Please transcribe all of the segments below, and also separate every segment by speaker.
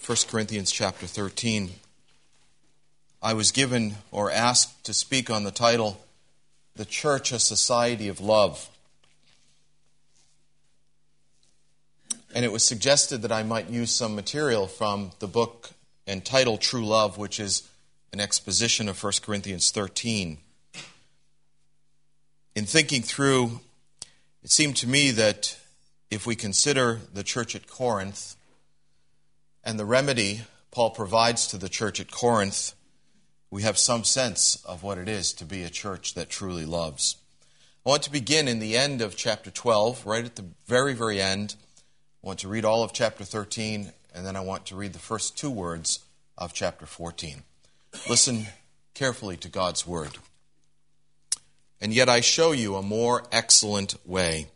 Speaker 1: 1 Corinthians chapter 13. I was given or asked to speak on the title, The Church, a Society of Love. And it was suggested that I might use some material from the book entitled True Love, which is an exposition of 1 Corinthians 13. In thinking through, it seemed to me that if we consider the church at Corinth and the remedy Paul provides to the church at Corinth, we have some sense of what it is to be a church that truly loves. I want to begin in the end of chapter 12, right at the very, very end. I want to read all of chapter 13, and then I want to read the first two words of chapter 14. Listen carefully to God's word. And yet I show you a more excellent way.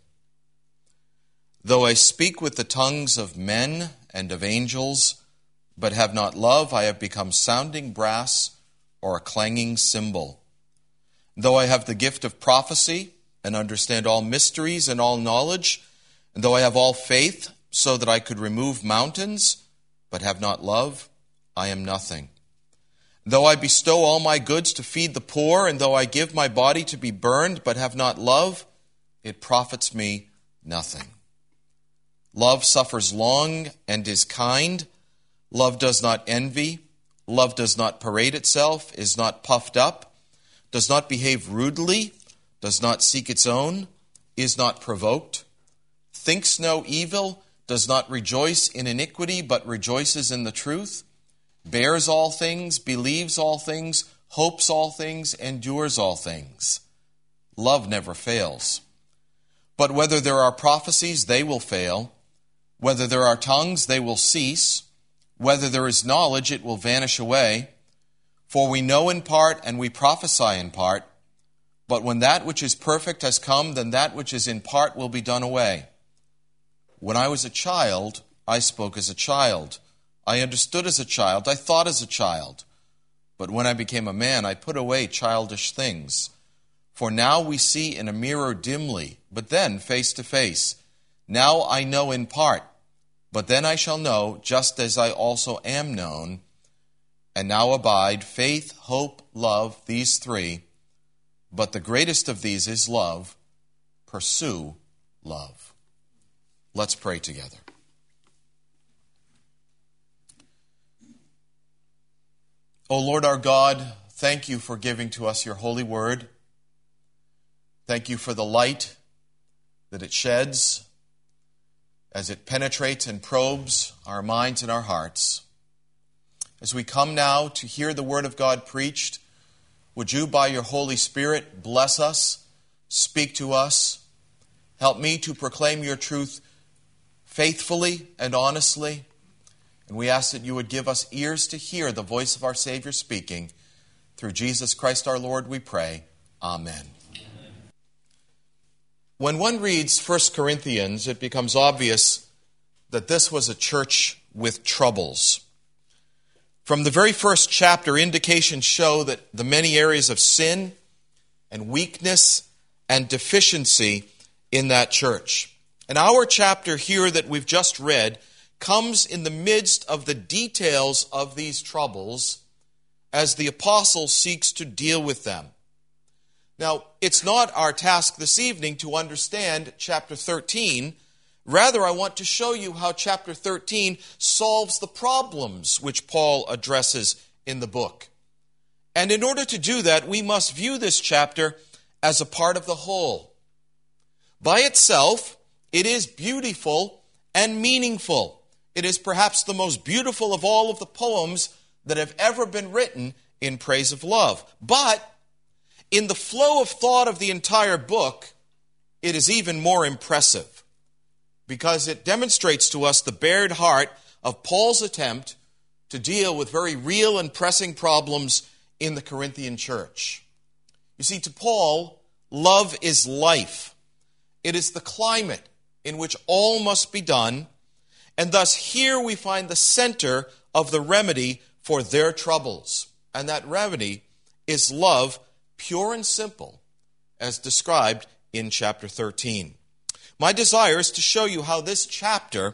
Speaker 1: Though I speak with the tongues of men and of angels, but have not love, I have become sounding brass or a clanging cymbal. Though I have the gift of prophecy and understand all mysteries and all knowledge, and though I have all faith so that I could remove mountains, but have not love, I am nothing. Though I bestow all my goods to feed the poor, and though I give my body to be burned, but have not love, it profits me nothing. Love suffers long and is kind. Love does not envy. Love does not parade itself, is not puffed up, does not behave rudely, does not seek its own, is not provoked, thinks no evil, does not rejoice in iniquity, but rejoices in the truth, bears all things, believes all things, hopes all things, endures all things. Love never fails. But whether there are prophecies, they will fail. Whether there are tongues, they will cease. Whether there is knowledge, it will vanish away. For we know in part and we prophesy in part. But when that which is perfect has come, then that which is in part will be done away. When I was a child, I spoke as a child. I understood as a child. I thought as a child. But when I became a man, I put away childish things. For now we see in a mirror dimly, but then face to face. Now I know in part, but then I shall know, just as I also am known. And now abide faith, hope, love, these three. But the greatest of these is love. Pursue love. Let's pray together. O Lord our God, thank you for giving to us your holy word. Thank you for the light that it sheds as it penetrates and probes our minds and our hearts. As we come now to hear the word of God preached, would you, by your Holy Spirit, bless us, speak to us, help me to proclaim your truth faithfully and honestly, and we ask that you would give us ears to hear the voice of our Savior speaking. Through Jesus Christ our Lord we pray. Amen. When one reads 1 Corinthians, it becomes obvious that this was a church with troubles. From the very first chapter, indications show that the many areas of sin and weakness and deficiency in that church. And our chapter here that we've just read comes in the midst of the details of these troubles as the apostle seeks to deal with them. Now, it's not our task this evening to understand chapter 13. Rather, I want to show you how chapter 13 solves the problems which Paul addresses in the book. And in order to do that, we must view this chapter as a part of the whole. By itself, it is beautiful and meaningful. It is perhaps the most beautiful of all of the poems that have ever been written in praise of love. But in the flow of thought of the entire book, it is even more impressive because it demonstrates to us the bared heart of Paul's attempt to deal with very real and pressing problems in the Corinthian church. You see, to Paul, love is life. It is the climate in which all must be done, and thus here we find the center of the remedy for their troubles. And that remedy is love, pure and simple, as described in chapter 13. My desire is to show you how this chapter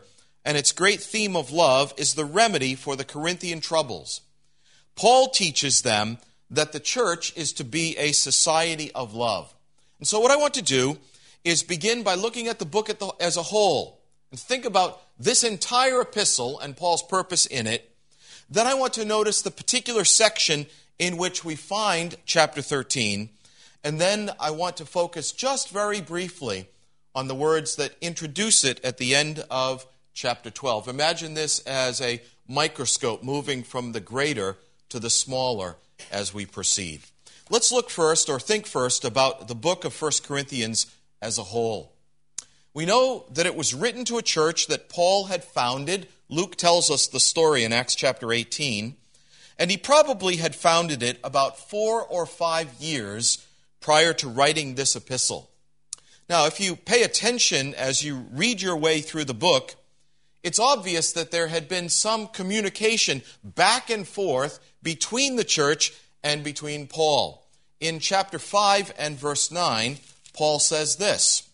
Speaker 1: and its great theme of love is the remedy for the Corinthian troubles. Paul teaches them that the church is to be a society of love. And so what I want to do is begin by looking at the book as a whole and think about this entire epistle and Paul's purpose in it. Then I want to notice the particular section in which we find chapter 13. And then I want to focus just very briefly on the words that introduce it at the end of chapter 12. Imagine this as a microscope moving from the greater to the smaller as we proceed. Let's look first, or think first, about the book of 1 Corinthians as a whole. We know that it was written to a church that Paul had founded. Luke tells us the story in Acts chapter 18. And he probably had founded it about 4 or 5 years prior to writing this epistle. Now, if you pay attention as you read your way through the book, it's obvious that there had been some communication back and forth between the church and between Paul. In chapter 5 and verse 9, Paul says this,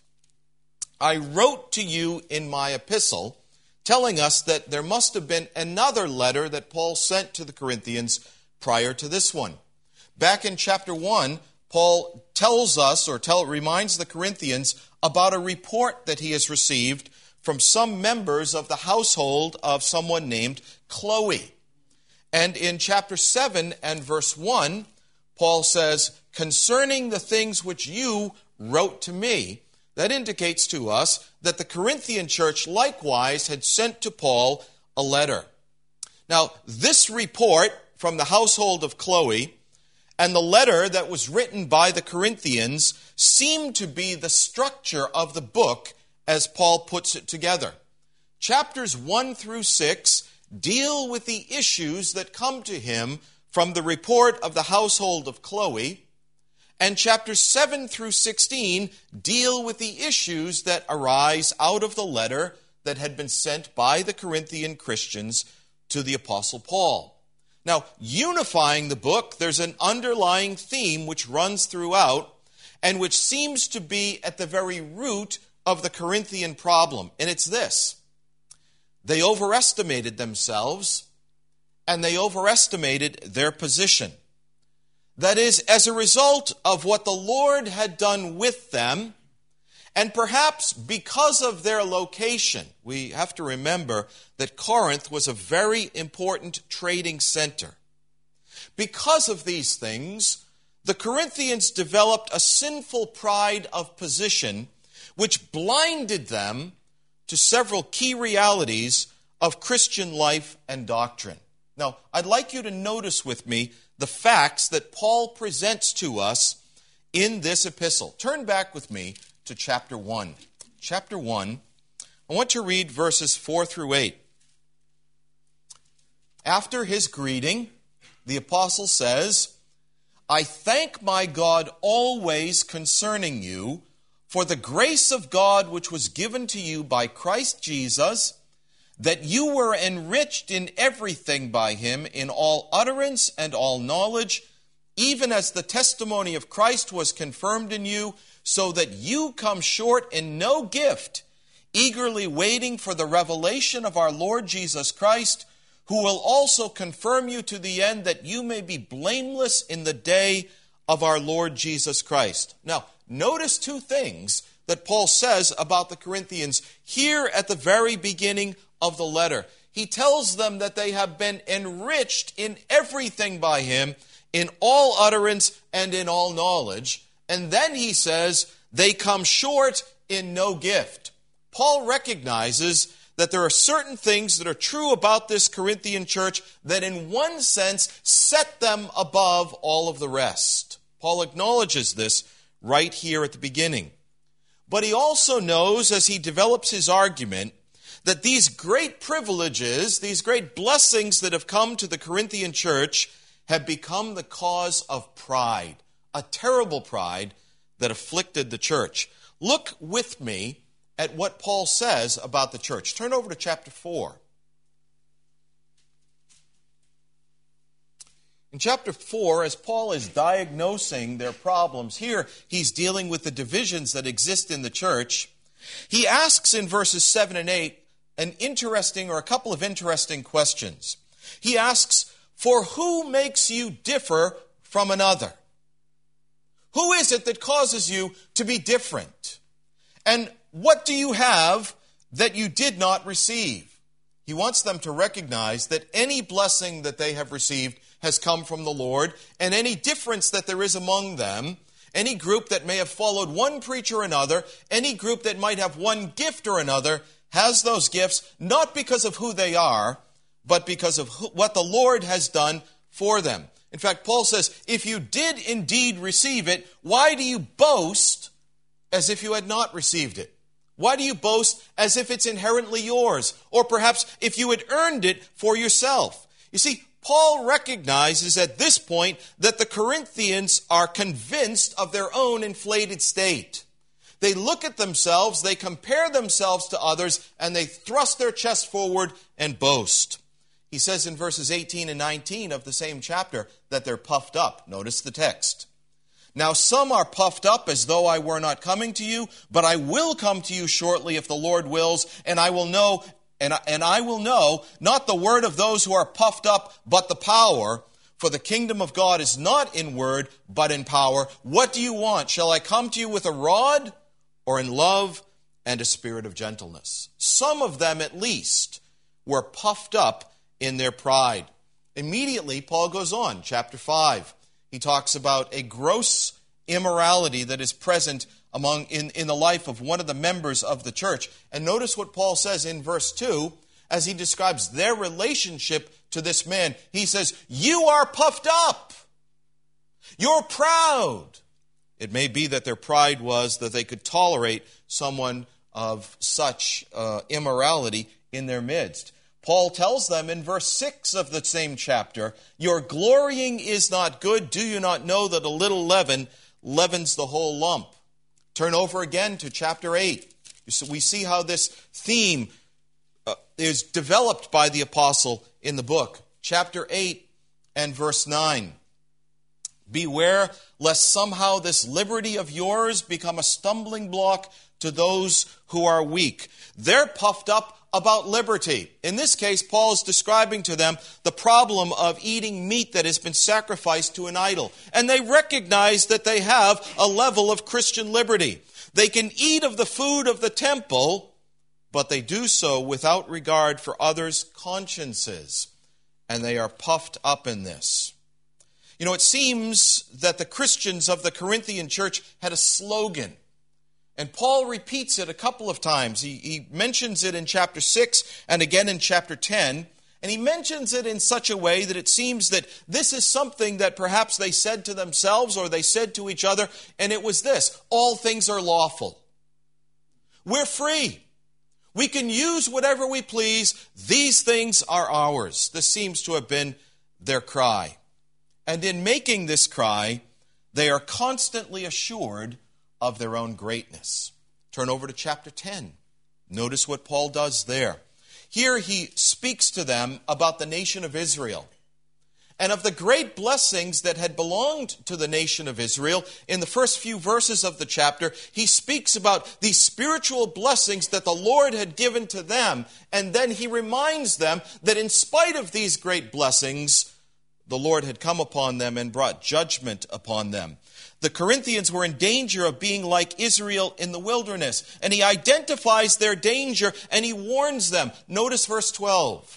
Speaker 1: "I wrote to you in my epistle," telling us that there must have been another letter that Paul sent to the Corinthians prior to this one. Back in chapter 1, Paul tells us, reminds the Corinthians about a report that he has received from some members of the household of someone named Chloe. And in chapter 7 and verse 1, Paul says, "Concerning the things which you wrote to me," that indicates to us that the Corinthian church likewise had sent to Paul a letter. Now, this report from the household of Chloe and the letter that was written by the Corinthians seem to be the structure of the book as Paul puts it together. Chapters 1 through 6 deal with the issues that come to him from the report of the household of Chloe, and chapters 7 through 16 deal with the issues that arise out of the letter that had been sent by the Corinthian Christians to the Apostle Paul. Now, unifying the book, there's an underlying theme which runs throughout and which seems to be at the very root of the Corinthian problem, and it's this: they overestimated themselves and they overestimated their position. That is, as a result of what the Lord had done with them, and perhaps because of their location. We have to remember that Corinth was a very important trading center. Because of these things, the Corinthians developed a sinful pride of position which blinded them to several key realities of Christian life and doctrine. Now, I'd like you to notice with me the facts that Paul presents to us in this epistle. Turn back with me to chapter 1. Chapter 1, I want to read verses 4 through 8. After his greeting, the apostle says, "I thank my God always concerning you, for the grace of God which was given to you by Christ Jesus, that you were enriched in everything by him, in all utterance and all knowledge, even as the testimony of Christ was confirmed in you, so that you come short in no gift, eagerly waiting for the revelation of our Lord Jesus Christ, who will also confirm you to the end, that you may be blameless in the day of our Lord Jesus Christ." Now, notice two things that Paul says about the Corinthians here at the very beginning of the letter. He tells them that they have been enriched in everything by him, in all utterance and in all knowledge. And then he says they come short in no gift. Paul recognizes that there are certain things that are true about this Corinthian church that in one sense set them above all of the rest. Paul acknowledges this right here at the beginning. But he also knows, as he develops his argument, that these great privileges, these great blessings that have come to the Corinthian church have become the cause of pride, a terrible pride that afflicted the church. Look with me at what Paul says about the church. Turn over to chapter 4. In chapter 4, as Paul is diagnosing their problems, here he's dealing with the divisions that exist in the church. He asks in verses 7 and 8 a couple of interesting questions. He asks, for who makes you differ from another? Who is it that causes you to be different? And what do you have that you did not receive? He wants them to recognize that any blessing that they have received has come from the Lord, and any difference that there is among them, any group that may have followed one preacher or another, any group that might have one gift or another, has those gifts not because of who they are, but because of what the Lord has done for them. In fact, Paul says, if you did indeed receive it, why do you boast as if you had not received it? Why do you boast as if it's inherently yours? Or perhaps if you had earned it for yourself? You see, Paul recognizes at this point that the Corinthians are convinced of their own inflated state. They look at themselves, they compare themselves to others, and they thrust their chest forward and boast. He says in verses 18 and 19 of the same chapter that they're puffed up. Notice the text. Now some are puffed up as though I were not coming to you, but I will come to you shortly if the Lord wills, and I will know, not the word of those who are puffed up, but the power. For the kingdom of God is not in word, but in power. What do you want? Shall I come to you with a rod, or in love and a spirit of gentleness? Some of them at least were puffed up in their pride. Immediately, Paul goes on, chapter 5. He talks about a gross immorality that is present in the life of one of the members of the church. And notice what Paul says in verse 2 as he describes their relationship to this man. He says, you are puffed up. You're proud. It may be that their pride was that they could tolerate someone of such immorality in their midst. Paul tells them in verse 6 of the same chapter, your glorying is not good. Do you not know that a little leaven leavens the whole lump? Turn over again to chapter 8. We see how this theme is developed by the apostle in the book. Chapter 8 and verse 9. Beware lest somehow this liberty of yours become a stumbling block to those who are weak. They're puffed up about liberty. In this case, Paul is describing to them the problem of eating meat that has been sacrificed to an idol. And they recognize that they have a level of Christian liberty. They can eat of the food of the temple, but they do so without regard for others' consciences. And they are puffed up in this. You know, it seems that the Christians of the Corinthian church had a slogan. And Paul repeats it a couple of times. He mentions it in chapter 6 and again in chapter 10. And he mentions it in such a way that it seems that this is something that perhaps they said to themselves or they said to each other. And it was this: all things are lawful. We're free. We can use whatever we please. These things are ours. This seems to have been their cry. And in making this cry, they are constantly assured of their own greatness. Turn over to chapter 10. Notice what Paul does there. Here he speaks to them about the nation of Israel and of the great blessings that had belonged to the nation of Israel. In the first few verses of the chapter, he speaks about these spiritual blessings that the Lord had given to them, and then he reminds them that in spite of these great blessings, the Lord had come upon them and brought judgment upon them. The Corinthians were in danger of being like Israel in the wilderness. And he identifies their danger and he warns them. Notice verse 12.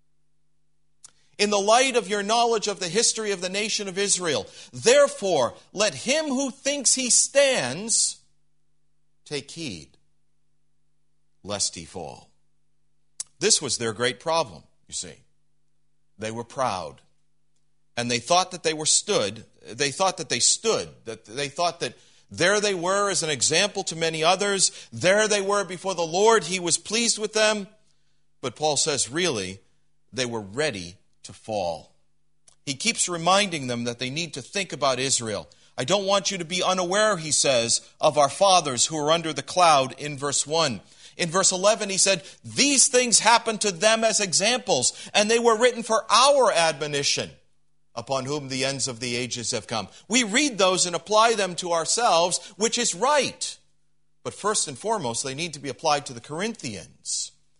Speaker 1: In the light of your knowledge of the history of the nation of Israel, therefore, let him who thinks he stands take heed, lest he fall. This was their great problem, you see. They were proud. And they thought that they stood, that they thought that there they were as an example to many others. There they were before the Lord. He was pleased with them. But Paul says, really, they were ready to fall. He keeps reminding them that they need to think about Israel. I don't want you to be unaware, he says, of our fathers who are under the cloud in verse 1. In verse 11, he said, these things happened to them as examples, and they were written for our admonition, upon whom the ends of the ages have come. We read those and apply them to ourselves, which is right. But first and foremost, they need to be applied to the Corinthians.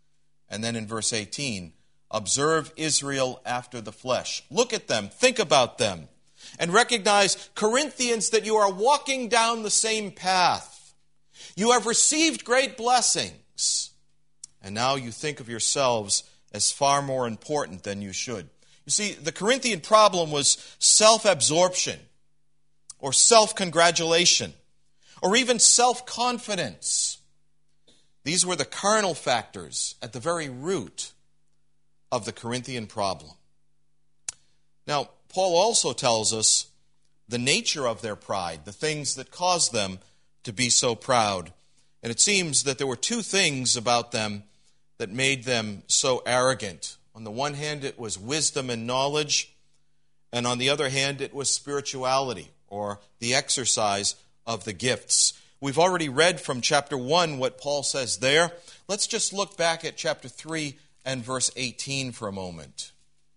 Speaker 1: And then in verse 18, observe Israel after the flesh. Look at them, think about them, and recognize, Corinthians, that you are walking down the same path. You have received great blessings, and now you think of yourselves as far more important than you should. You see, the Corinthian problem was self-absorption, or self-congratulation, or even self-confidence. These were the carnal factors at the very root of the Corinthian problem. Now, Paul also tells us the nature of their pride, the things that caused them to be so proud. And it seems that there were two things about them that made them so arrogant. On the one hand, it was wisdom and knowledge, and on the other hand, it was spirituality, or the exercise of the gifts. We've already read from chapter 1 what Paul says there. Let's just look back at chapter 3 and verse 18 for a moment.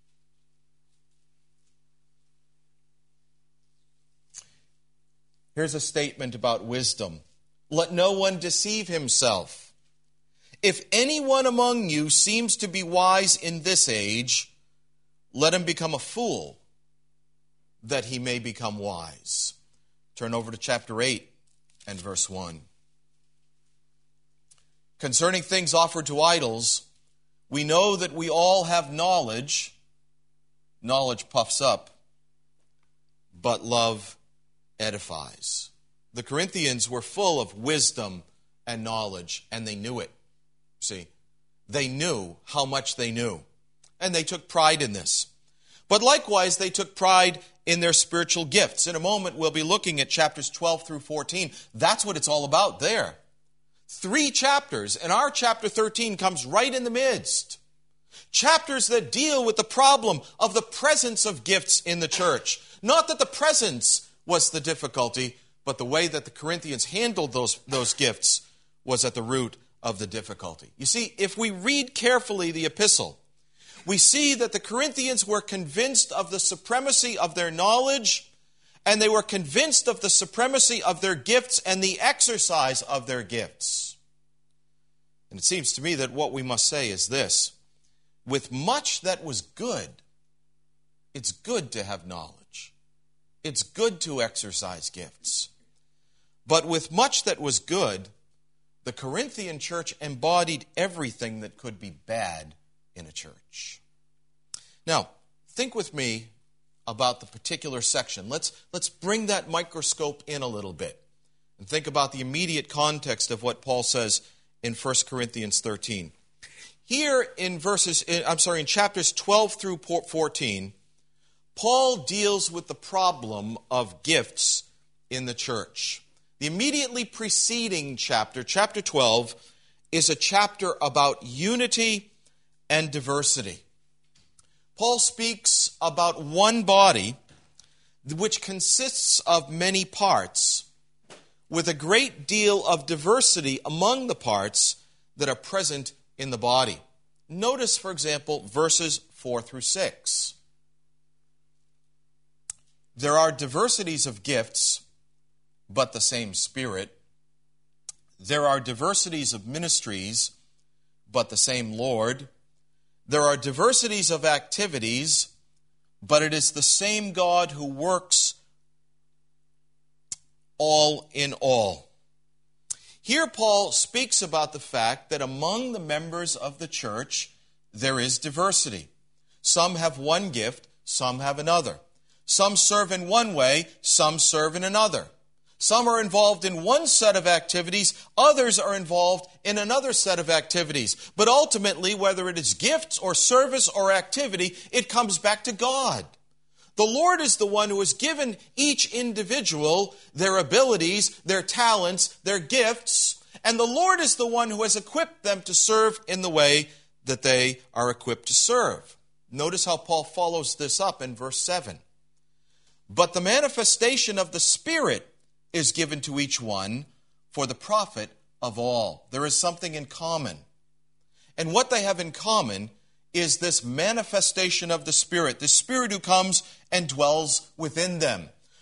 Speaker 1: Here's a statement about wisdom. Let no one deceive himself. If anyone among you seems to be wise in this age, let him become a fool, that he may become wise. Turn over to chapter 8 and verse 1. Concerning things offered to idols, we know that we all have knowledge. Knowledge puffs up, but love edifies. The Corinthians were full of wisdom and knowledge, and they knew it. See, they knew how much they knew, and they took pride in this. But likewise, they took pride in their spiritual gifts. In a moment, we'll be looking at chapters 12 through 14. That's what it's all about there. 3 chapters, and our chapter 13 comes right in the midst. Chapters that deal with the problem of the presence of gifts in the church. Not that the presence was the difficulty, but the way that the Corinthians handled those gifts was at the root of the difficulty. You see, if we read carefully the epistle, we see that the Corinthians were convinced of the supremacy of their knowledge, and they were convinced of the supremacy of their gifts and the exercise of their gifts. And it seems to me that what we must say is this: with much that was good, it's good to have knowledge. It's good to exercise gifts. But with much that was good, the Corinthian church embodied everything that could be bad in a church. Now, think with me about the particular section. Let's bring that microscope in a little bit and think about the immediate context of what Paul says in 1 Corinthians 13. Here in chapters 12 through 14, Paul deals with the problem of gifts in the church. The immediately preceding chapter, chapter 12, is a chapter about unity and diversity. Paul speaks about one body which consists of many parts, with a great deal of diversity among the parts that are present in the body. Notice, for example, verses 4 through 6. There are diversities of gifts, but the same Spirit. There are diversities of ministries, but the same Lord. There are diversities of activities, but it is the same God who works all in all. Here Paul speaks about the fact that among the members of the church there is diversity. Some have one gift, some have another. Some serve in one way, some serve in another. Some are involved in one set of activities, others are involved in another set of activities. But ultimately, whether it is gifts or service or activity, it comes back to God. The Lord is the one who has given each individual their abilities, their talents, their gifts, and the Lord is the one who has equipped them to serve in the way that they are equipped to serve. Notice how Paul follows this up in verse 7. But the manifestation of the Spirit is given to each one for the profit of all. There is something in common. And what they have in common is this manifestation of the Spirit who comes and dwells within them.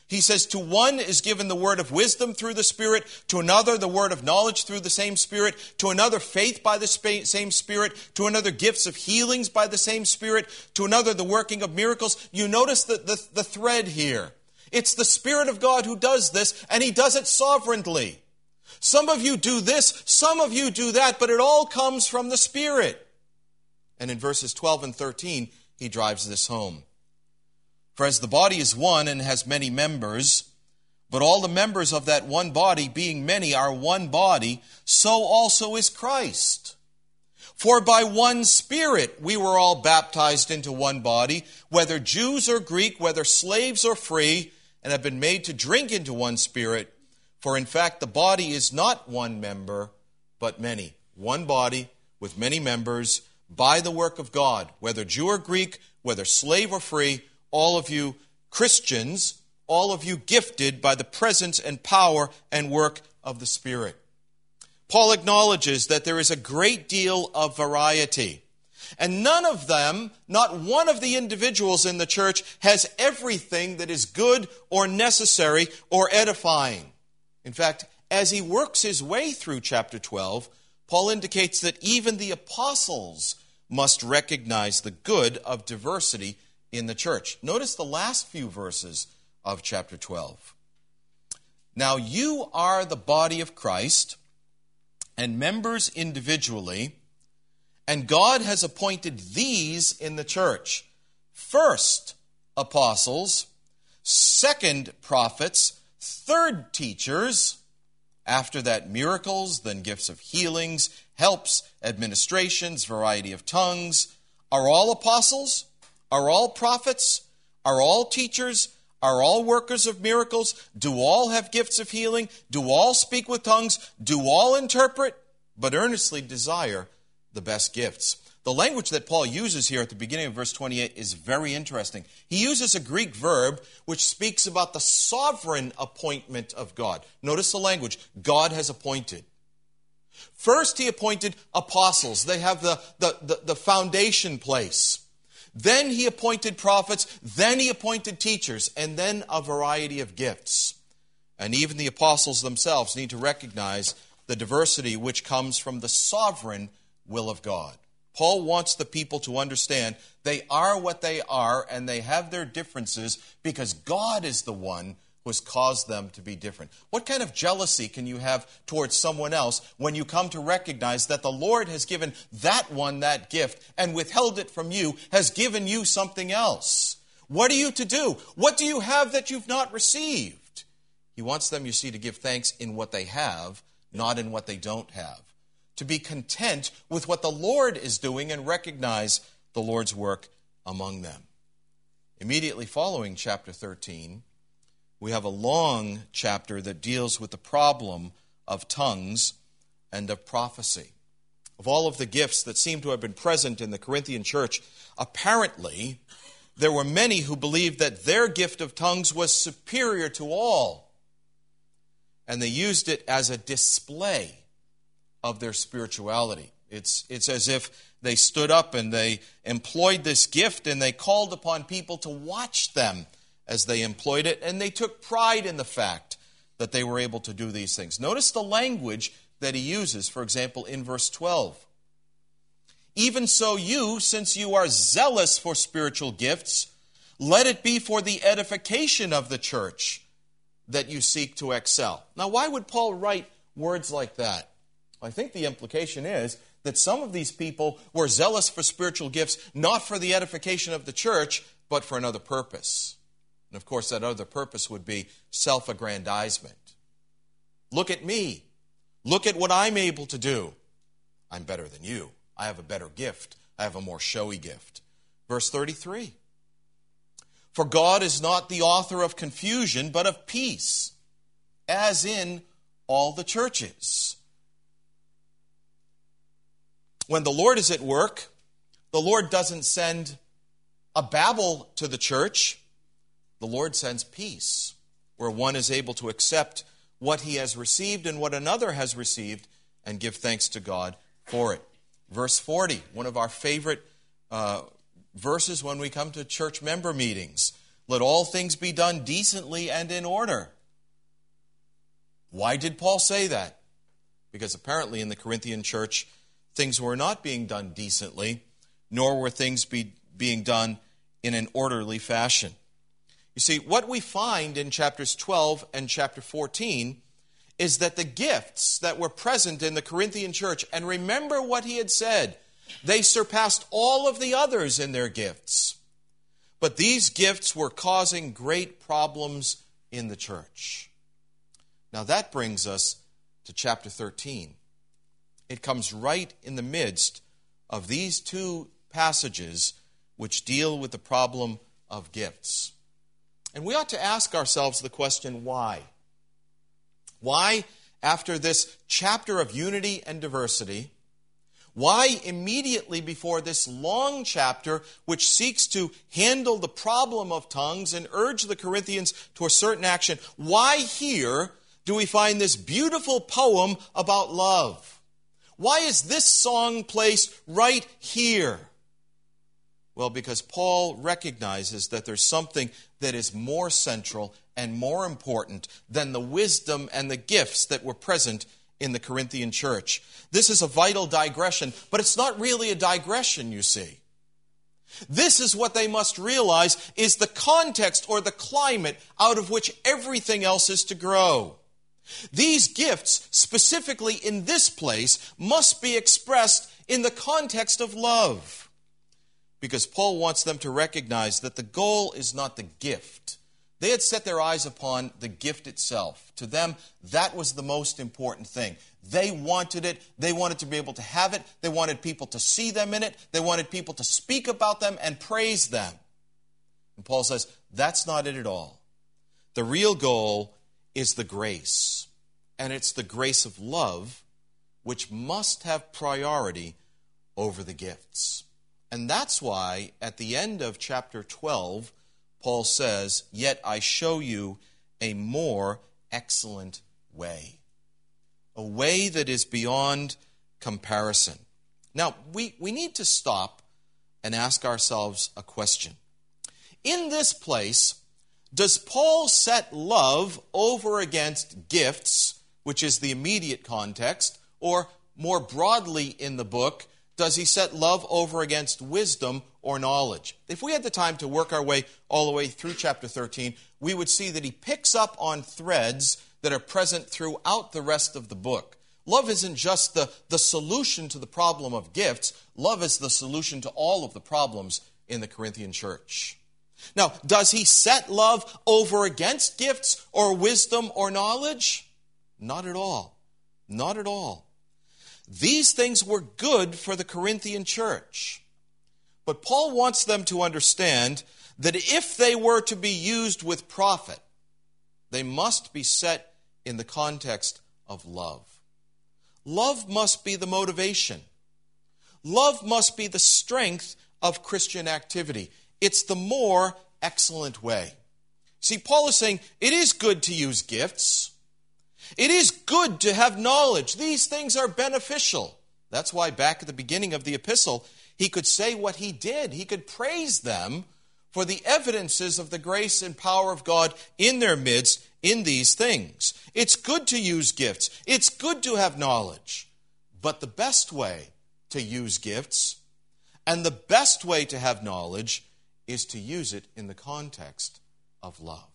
Speaker 1: He says, to one is given the word of wisdom through the Spirit, to another the word of knowledge through the same Spirit, to another faith by the same Spirit, to another gifts of healings by the same Spirit, to another the working of miracles. You notice the thread here. It's the Spirit of God who does this, and He does it sovereignly. Some of you do this, some of you do that, but it all comes from the Spirit. And in verses 12 and 13, he drives this home. For as the body is one and has many members, but all the members of that one body, being many, are one body, so also is Christ. For by one Spirit we were all baptized into one body, whether Jews or Greek, whether slaves or free, and have been made to drink into one Spirit. For in fact the body is not one member, but many. One body with many members, by the work of God, whether Jew or Greek, whether slave or free, all of you Christians, all of you gifted by the presence and power and work of the Spirit. Paul acknowledges that there is a great deal of variety. And none of them, not one of the individuals in the church, has everything that is good or necessary or edifying. In fact, as he works his way through chapter 12, Paul indicates that even the apostles must recognize the good of diversity in the church. Notice the last few verses of chapter 12. Now you are the body of Christ and members individually, and God has appointed these in the church. First, apostles. Second, prophets. Third, teachers. After that, miracles, then gifts of healings, helps, administrations, variety of tongues. Are all apostles? Are all prophets? Are all teachers? Are all workers of miracles? Do all have gifts of healing? Do all speak with tongues? Do all interpret? But earnestly desire the best gifts. The language that Paul uses here at the beginning of verse 28 is very interesting. He uses a Greek verb which speaks about the sovereign appointment of God. Notice the language. God has appointed. First, he appointed apostles. They have the foundation place. Then he appointed prophets. Then he appointed teachers. And then a variety of gifts. And even the apostles themselves need to recognize the diversity which comes from the sovereign will of God. Paul wants the people to understand they are what they are and they have their differences because God is the one who has caused them to be different. What kind of jealousy can you have towards someone else when you come to recognize that the Lord has given that one that gift and withheld it from you, has given you something else? What are you to do? What do you have that you've not received? He wants them, you see, to give thanks in what they have, not in what they don't have. To be content with what the Lord is doing and recognize the Lord's work among them. Immediately following chapter 13, we have a long chapter that deals with the problem of tongues and of prophecy. Of all of the gifts that seem to have been present in the Corinthian church, apparently there were many who believed that their gift of tongues was superior to all. And they used it as a display of their spirituality. It's as if they stood up and they employed this gift and they called upon people to watch them as they employed it, and they took pride in the fact that they were able to do these things. Notice the language that he uses, for example, in verse 12. Even so you, since you are zealous for spiritual gifts, let it be for the edification of the church that you seek to excel. Now, why would Paul write words like that? I think the implication is that some of these people were zealous for spiritual gifts, not for the edification of the church, but for another purpose. And of course, that other purpose would be self-aggrandizement. Look at me. Look at what I'm able to do. I'm better than you. I have a better gift. I have a more showy gift. Verse 33. For God is not the author of confusion, but of peace, as in all the churches. When the Lord is at work, the Lord doesn't send a Babel to the church. The Lord sends peace, where one is able to accept what he has received and what another has received and give thanks to God for it. Verse 40, one of our favorite verses when we come to church member meetings. Let all things be done decently and in order. Why did Paul say that? Because apparently in the Corinthian church, things were not being done decently, nor were things being done in an orderly fashion. You see, what we find in chapters 12 and chapter 14 is that the gifts that were present in the Corinthian church, and remember what he had said, they surpassed all of the others in their gifts. But these gifts were causing great problems in the church. Now that brings us to chapter 13. It comes right in the midst of these two passages which deal with the problem of gifts. And we ought to ask ourselves the question, why? Why, after this chapter of unity and diversity, why immediately before this long chapter which seeks to handle the problem of tongues and urge the Corinthians to a certain action, why here do we find this beautiful poem about love? Why is this song placed right here? Well, because Paul recognizes that there's something that is more central and more important than the wisdom and the gifts that were present in the Corinthian church. This is a vital digression, but it's not really a digression, you see. This is what they must realize is the context or the climate out of which everything else is to grow. These gifts, specifically in this place, must be expressed in the context of love. Because Paul wants them to recognize that the goal is not the gift. They had set their eyes upon the gift itself. To them, that was the most important thing. They wanted it. They wanted to be able to have it. They wanted people to see them in it. They wanted people to speak about them and praise them. And Paul says, that's not it at all. The real goal is the grace. And it's the grace of love which must have priority over the gifts. And that's why at the end of chapter 12, Paul says, yet I show you a more excellent way. A way that is beyond comparison. Now, we need to stop and ask ourselves a question. In this place, does Paul set love over against gifts, which is the immediate context, or more broadly in the book, does he set love over against wisdom or knowledge? If we had the time to work our way all the way through chapter 13, we would see that he picks up on threads that are present throughout the rest of the book. Love isn't just the solution to the problem of gifts. Love is the solution to all of the problems in the Corinthian church. Now, does he set love over against gifts or wisdom or knowledge? Not at all. Not at all. These things were good for the Corinthian church. But Paul wants them to understand that if they were to be used with profit, they must be set in the context of love. Love must be the motivation. Love must be the strength of Christian activity. It's the more excellent way. See, Paul is saying it is good to use gifts. It is good to have knowledge. These things are beneficial. That's why back at the beginning of the epistle, he could say what he did. He could praise them for the evidences of the grace and power of God in their midst in these things. It's good to use gifts. It's good to have knowledge. But the best way to use gifts and the best way to have knowledge is to use it in the context of love.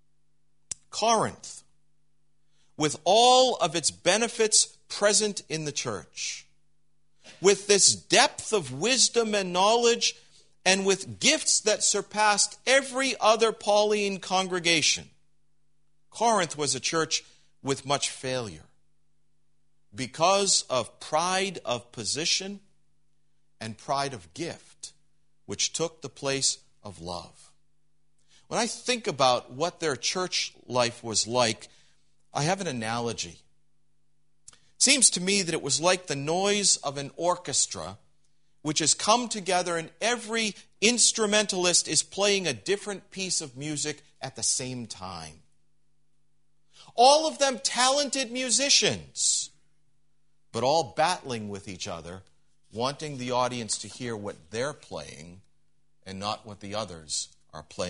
Speaker 1: Corinth, with all of its benefits present in the church, with this depth of wisdom and knowledge, and with gifts that surpassed every other Pauline congregation, Corinth was a church with much failure because of pride of position and pride of gift, which took the place of love. When I think about what their church life was like, I have an analogy. It seems to me that it was like the noise of an orchestra which has come together and every instrumentalist is playing a different piece of music at the same time. All of them talented musicians, but all battling with each other, wanting the audience to hear what they're playing and not what the others are playing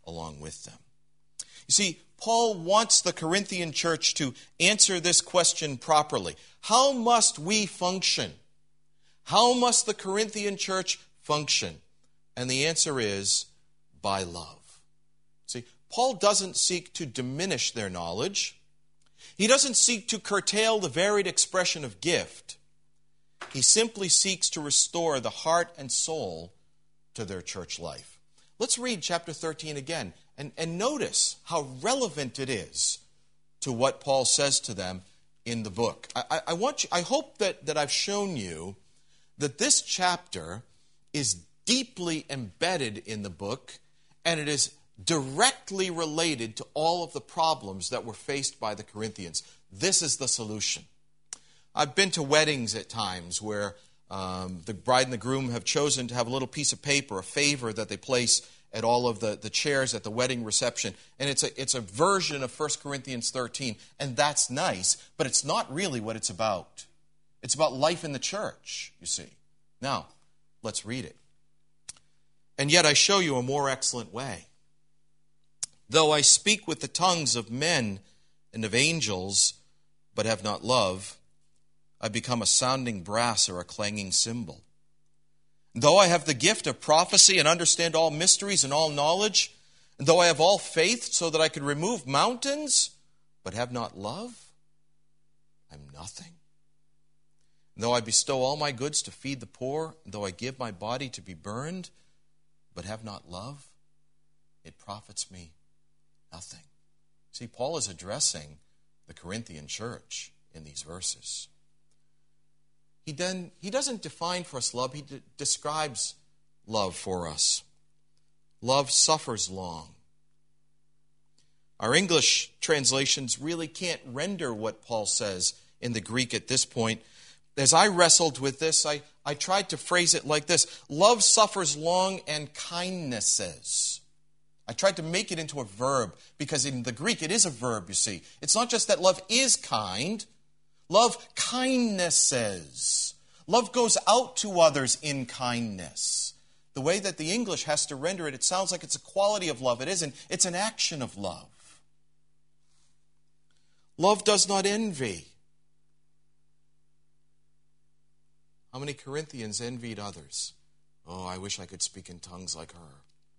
Speaker 1: along with them. You see, Paul wants the Corinthian church to answer this question properly. How must we function? How must the Corinthian church function? And the answer is by love. See, Paul doesn't seek to diminish their knowledge. He doesn't seek to curtail the varied expression of gift. He simply seeks to restore the heart and soul to their church life. Let's read chapter 13 again and notice how relevant it is to what Paul says to them in the book. I hope that I've shown you that this chapter is deeply embedded in the book, and it is directly related to all of the problems that were faced by the Corinthians. This is the solution. I've been to weddings at times where the bride and the groom have chosen to have a little piece of paper, a favor that they place at all of the chairs at the wedding reception. And it's a version of 1 Corinthians 13, and that's nice, but it's not really what it's about. It's about life in the church, you see. Now, let's read it. And yet I show you a more excellent way. Though I speak with the tongues of men and of angels, but have not love, I become a sounding brass or a clanging cymbal. Though I have the gift of prophecy and understand all mysteries and all knowledge, and though I have all faith so that I could remove mountains, but have not love, I'm nothing. And though I bestow all my goods to feed the poor, and though I give my body to be burned, but have not love, it profits me nothing. See, Paul is addressing the Corinthian church in these verses. He doesn't define for us love, he describes love for us. Love suffers long. Our English translations really can't render what Paul says in the Greek at this point. As I wrestled with this, I tried to phrase it like this: love suffers long and kindnesses. I tried to make it into a verb, because in the Greek it is a verb, you see. It's not just that love is kind. Love kindnesses. Love goes out to others in kindness. The way that the English has to render it, it sounds like it's a quality of love. It isn't. It's an action of love. Love does not envy. How many Corinthians envied others? Oh, I wish I could speak in tongues like her.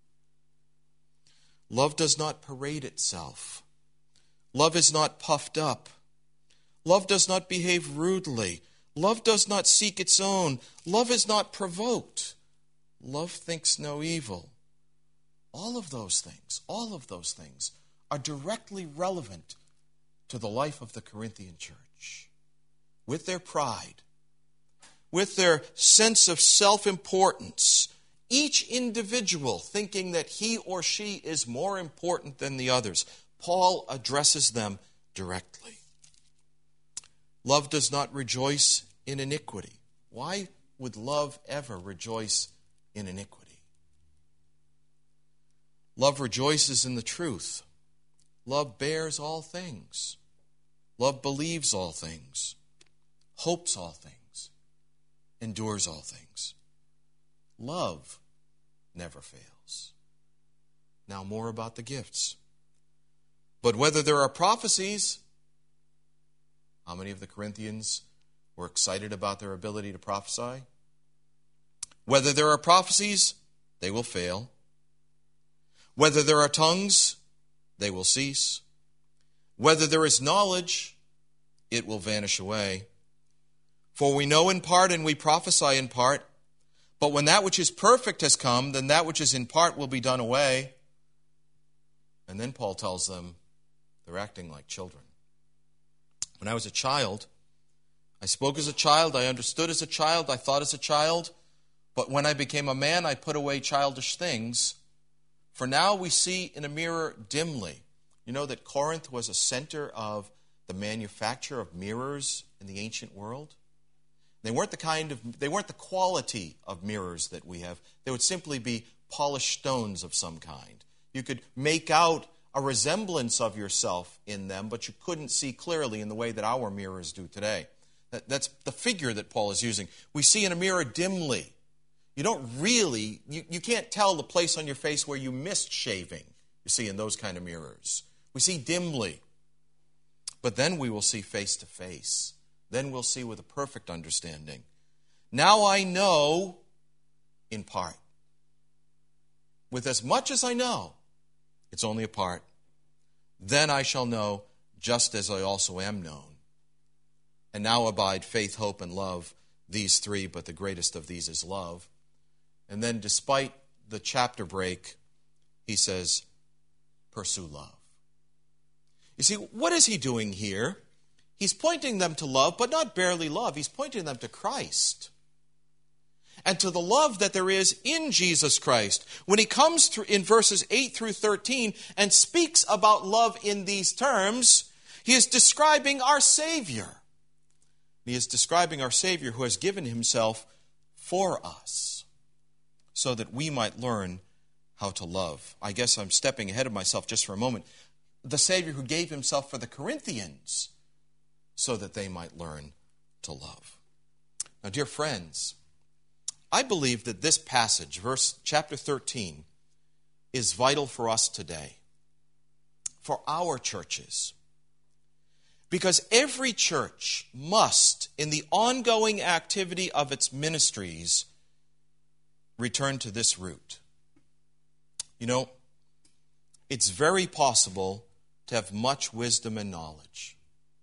Speaker 1: Love does not parade itself. Love is not puffed up. Love does not behave rudely. Love does not seek its own. Love is not provoked. Love thinks no evil. All of those things are directly relevant to the life of the Corinthian church. With their pride, with their sense of self-importance, each individual thinking that he or she is more important than the others, Paul addresses them directly. Love does not rejoice in iniquity. Why would love ever rejoice in iniquity? Love rejoices in the truth. Love bears all things. Love believes all things, hopes all things, endures all things. Love never fails. Now more about the gifts. But whether there are prophecies, how many of the Corinthians were excited about their ability to prophesy? Whether there are prophecies, they will fail. Whether there are tongues, they will cease. Whether there is knowledge, it will vanish away. For we know in part and we prophesy in part, but when that which is perfect has come, then that which is in part will be done away. And then Paul tells them they're acting like children. When I was a child, I spoke as a child, I understood as a child, I thought as a child, but when I became a man, I put away childish things. For now we see in a mirror dimly. You know that Corinth was a center of the manufacture of mirrors in the ancient world? They weren't the quality of mirrors that we have. They would simply be polished stones of some kind. You could make out a resemblance of yourself in them, but you couldn't see clearly in the way that our mirrors do today. That's the figure that Paul is using. We see in a mirror dimly. You can't tell the place on your face where you missed shaving. you see, in those kind of mirrors. We see dimly, but then we will see face to face. Then we'll see with a perfect understanding. Now I know in part. With as much as I know, it's only a part. Then I shall know just as I also am known. And now abide faith, hope, and love, these three, but the greatest of these is love. And then despite the chapter break, he says, pursue love. You see, what is he doing here? He's pointing them to love, but not barely love. He's pointing them to Christ and to the love that there is in Jesus Christ. When he comes through in verses 8 through 13 and speaks about love in these terms, he is describing our Savior. He is describing our Savior who has given himself for us so that we might learn how to love. I guess I'm stepping ahead of myself just for a moment. The Savior who gave himself for the Corinthians so that they might learn to love. Now, dear friends, I believe that this passage, chapter 13, is vital for us today, for our churches. Because every church must, in the ongoing activity of its ministries, return to this root. You know, it's very possible to have much wisdom and knowledge.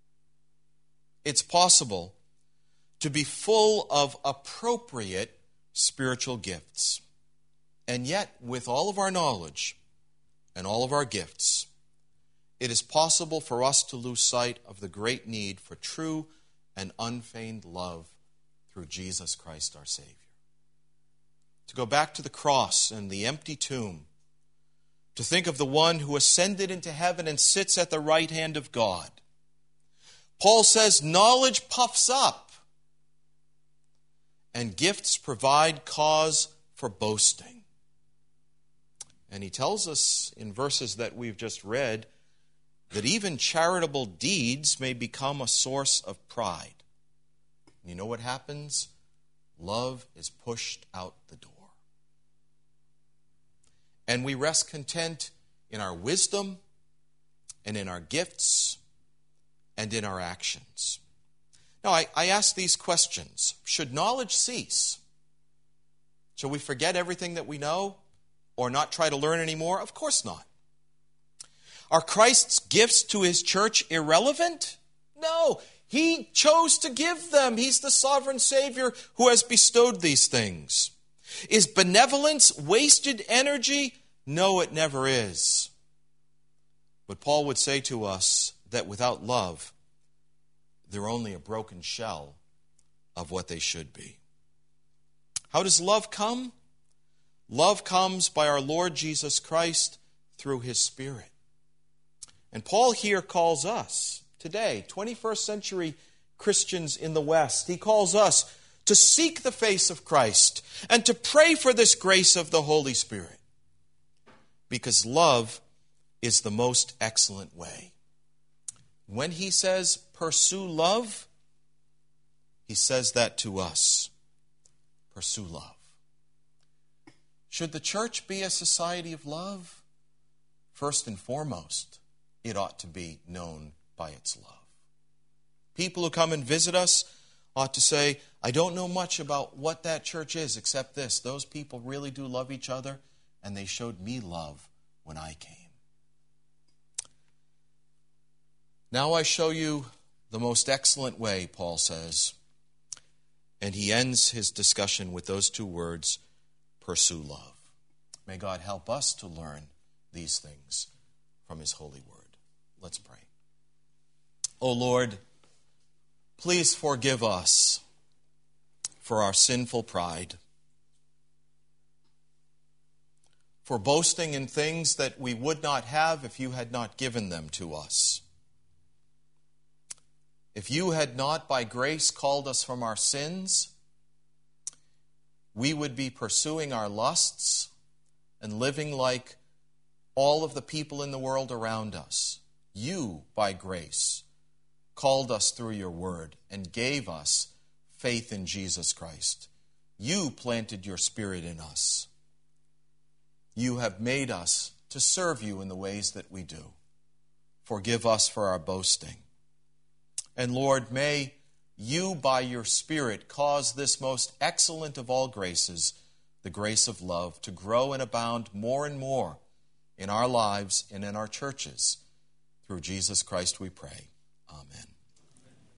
Speaker 1: It's possible to be full of appropriate spiritual gifts. And yet, with all of our knowledge and all of our gifts, it is possible for us to lose sight of the great need for true and unfeigned love through Jesus Christ our Savior. To go back to the cross and the empty tomb, to think of the one who ascended into heaven and sits at the right hand of God. Paul says, knowledge puffs up, and gifts provide cause for boasting. And he tells us in verses that we've just read that even charitable deeds may become a source of pride. You know what happens? Love is pushed out the door. And we rest content in our wisdom and in our gifts and in our actions. Now, I ask these questions. Should knowledge cease? Shall we forget everything that we know or not try to learn anymore? Of course not. Are Christ's gifts to his church irrelevant? No. He chose to give them. He's the sovereign Savior who has bestowed these things. Is benevolence wasted energy? No, it never is. But Paul would say to us that without love, they're only a broken shell of what they should be. How does love come? Love comes by our Lord Jesus Christ through his Spirit. And Paul here calls us today, 21st century Christians in the West, he calls us to seek the face of Christ and to pray for this grace of the Holy Spirit. Because love is the most excellent way. When he says, pursue love, he says that to us. Pursue love. Should the church be a society of love? First and foremost, it ought to be known by its love. People who come and visit us ought to say, I don't know much about what that church is except this. Those people really do love each other, and they showed me love when I came. Now I show you the most excellent way, Paul says. And he ends his discussion with those two words, pursue love. May God help us to learn these things from his holy word. Let's pray. O Lord, please forgive us for our sinful pride, for boasting in things that we would not have if you had not given them to us. If you had not by grace called us from our sins, we would be pursuing our lusts and living like all of the people in the world around us. You, by grace, called us through your word and gave us faith in Jesus Christ. You planted your Spirit in us. You have made us to serve you in the ways that we do. Forgive us for our boasting. And Lord, may you by your Spirit cause this most excellent of all graces, the grace of love, to grow and abound more and more in our lives and in our churches. Through Jesus Christ we pray.